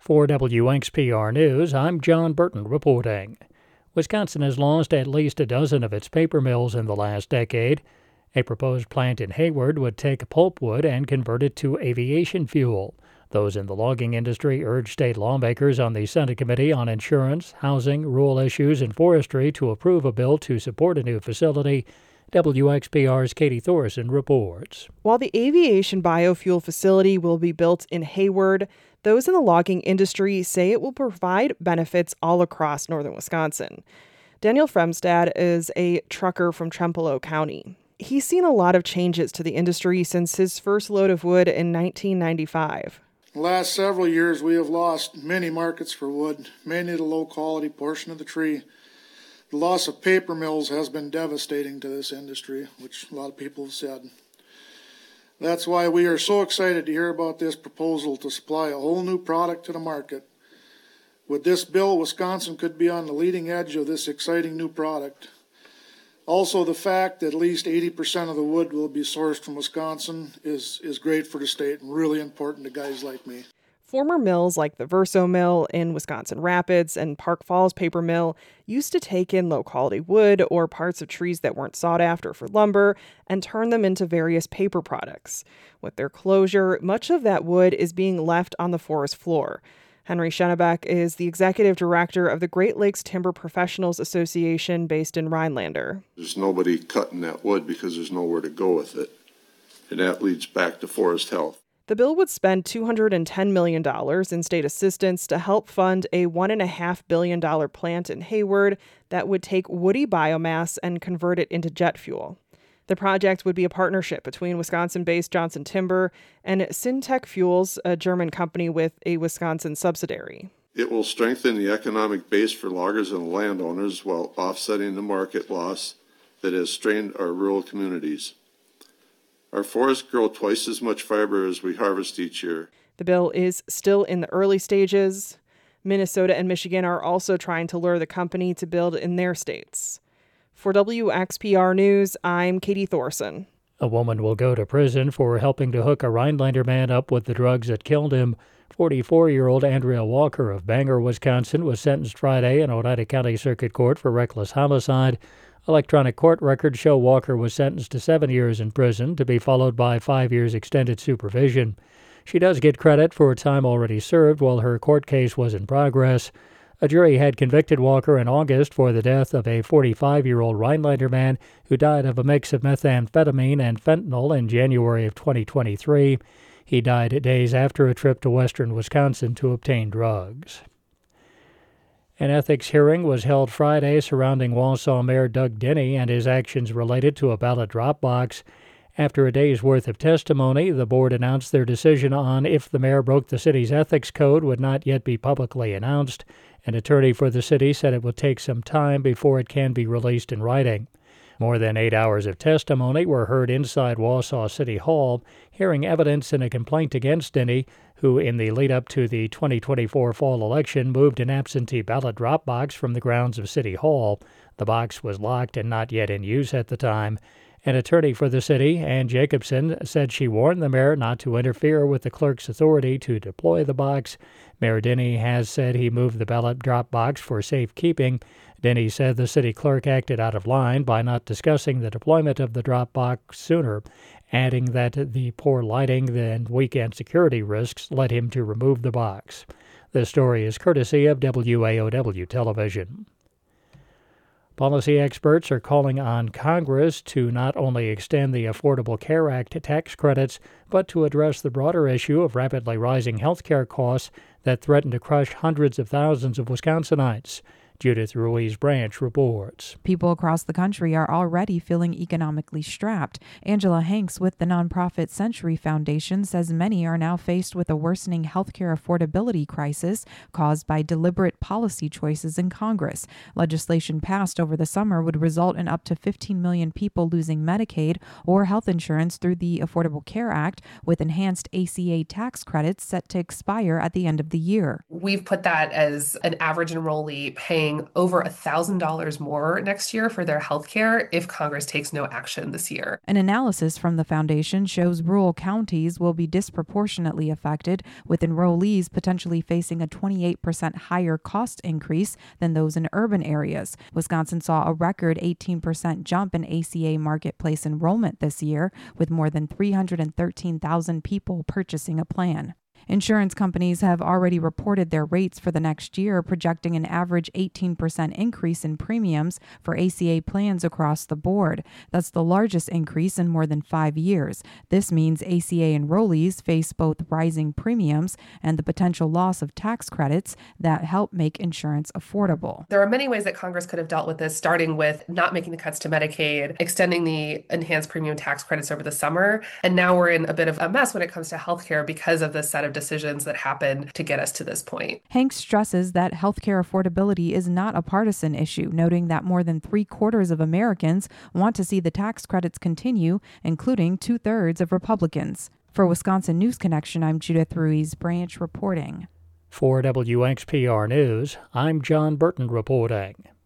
For WXPR News, I'm John Burton reporting. Wisconsin has lost at least a dozen of its paper mills in the last decade. A proposed plant in Hayward would take pulpwood and convert it to aviation fuel. Those in the logging industry urged state lawmakers on the Senate Committee on Insurance, Housing, Rural Issues, and Forestry to approve a bill to support a new facility. WXPR's Katie Thorson reports. While the aviation biofuel facility will be built in Hayward, those in the logging industry say it will provide benefits all across northern Wisconsin. Daniel Fremstad is a trucker from Trempealeau County. He's seen a lot of changes to the industry since his first load of wood in 1995. The last several years, we have lost many markets for wood, mainly the low-quality portion of the tree. The loss of paper mills has been devastating to this industry, which a lot of people have said. That's why we are so excited to hear about this proposal to supply a whole new product to the market. With this bill, Wisconsin could be on the leading edge of this exciting new product. Also, the fact that at least 80% of the wood will be sourced from Wisconsin is great for the state and really important to guys like me. Former mills like the Verso Mill in Wisconsin Rapids and Park Falls Paper Mill used to take in low-quality wood or parts of trees that weren't sought after for lumber and turn them into various paper products. With their closure, much of that wood is being left on the forest floor. Henry Schennebeck is the executive director of the Great Lakes Timber Professionals Association based in Rhinelander. There's nobody cutting that wood because there's nowhere to go with it, and that leads back to forest health. The bill would spend $210 million in state assistance to help fund a $1.5 billion plant in Hayward that would take woody biomass and convert it into jet fuel. The project would be a partnership between Wisconsin-based Johnson Timber and Syntec Fuels, a German company with a Wisconsin subsidiary. It will strengthen the economic base for loggers and landowners while offsetting the market loss that has strained our rural communities. Our forests grow twice as much fiber as we harvest each year. The bill is still in the early stages. Minnesota and Michigan are also trying to lure the company to build in their states. For WXPR News, I'm Katie Thorson. A woman will go to prison for helping to hook a Rhinelander man up with the drugs that killed him. 44-year-old Andrea Walker of Bangor, Wisconsin, was sentenced Friday in Oneida County Circuit Court for reckless homicide. Electronic court records show Walker was sentenced to 7 years in prison, to be followed by 5 years extended supervision. She does get credit for time already served while her court case was in progress. A jury had convicted Walker in August for the death of a 45-year-old Rhinelander man who died of a mix of methamphetamine and fentanyl in January of 2023. He died days after a trip to western Wisconsin to obtain drugs. An ethics hearing was held Friday surrounding Wausau Mayor Doug Denny and his actions related to a ballot drop box. After a day's worth of testimony, the board announced their decision on if the mayor broke the city's ethics code would not yet be publicly announced. An attorney for the city said it would take some time before it can be released in writing. More than 8 hours of testimony were heard inside Wausau City Hall, hearing evidence in a complaint against Denny, who in the lead-up to the 2024 fall election moved an absentee ballot drop box from the grounds of City Hall. The box was locked and not yet in use at the time. An attorney for the city, Ann Jacobson, said she warned the mayor not to interfere with the clerk's authority to deploy the box. Mayor Denny has said he moved the ballot drop box for safekeeping. Denny said the city clerk acted out of line by not discussing the deployment of the drop box sooner, adding that the poor lighting and weekend security risks led him to remove the box. The story is courtesy of WAOW Television. Policy experts are calling on Congress to not only extend the Affordable Care Act tax credits, but to address the broader issue of rapidly rising health care costs that threaten to crush hundreds of thousands of Wisconsinites. Judith Ruiz Branch reports. People across the country are already feeling economically strapped. Angela Hanks with the nonprofit Century Foundation says many are now faced with a worsening healthcare affordability crisis caused by deliberate policy choices in Congress. Legislation passed over the summer would result in up to 15 million people losing Medicaid or health insurance through the Affordable Care Act, with enhanced ACA tax credits set to expire at the end of the year. We've put that as an average enrollee paying paying over $1,000 more next year for their health care if Congress takes no action this year. An analysis from the foundation shows rural counties will be disproportionately affected, with enrollees potentially facing a 28% higher cost increase than those in urban areas. Wisconsin saw a record 18% jump in ACA Marketplace enrollment this year, with more than 313,000 people purchasing a plan. Insurance companies have already reported their rates for the next year, projecting an average 18% increase in premiums for ACA plans across the board. That's the largest increase in more than 5 years. This means ACA enrollees face both rising premiums and the potential loss of tax credits that help make insurance affordable. There are many ways that Congress could have dealt with this, starting with not making the cuts to Medicaid, extending the enhanced premium tax credits over the summer, and now we're in a bit of a mess when it comes to healthcare because of this set of decisions that happened to get us to this point. Hanks stresses that healthcare affordability is not a partisan issue, noting that more than 3/4 of Americans want to see the tax credits continue, including 2/3 of Republicans. For Wisconsin News Connection, I'm Judith Ruiz Branch reporting. For WXPR News, I'm John Burton reporting.